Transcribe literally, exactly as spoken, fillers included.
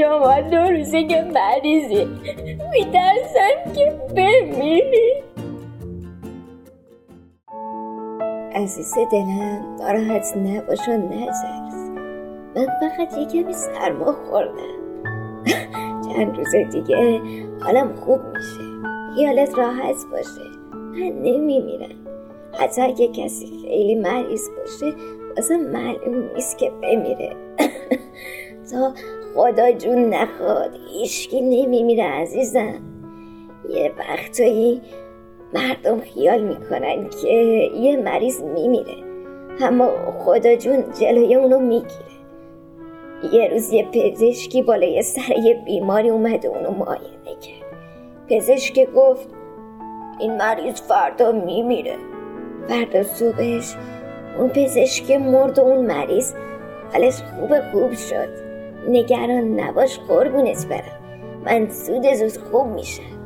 شما دو روزه که مریضی، میترسم که بمیری. عزیز دلم ناراحت نباش و نترس، من فقط یه کمی سرما خوردم. چند روز دیگه حالم خوب میشه، خیالت راحت باشه، من نمیمیرم. حتی اگه کسی خیلی مریض باشه واسه معلوم نیست که بمیره. تا خدا جون نخواد هیچکی نمیمیره عزیزم. یه وقتایی مردم خیال میکنن که یه مریض میمیره، اما خدا جون جلوی اونو میگیره. یه روز یه پزشکی بالای سر یه بیماری اومده اونو معاینه کرد. پزشک گفت این مریض فردا میمیره. فردا صبحش اون پزشک مرد و اون مریض حالش خوب خوب شد. نگران نباش قربونت برم، من زود زود خوب میشم.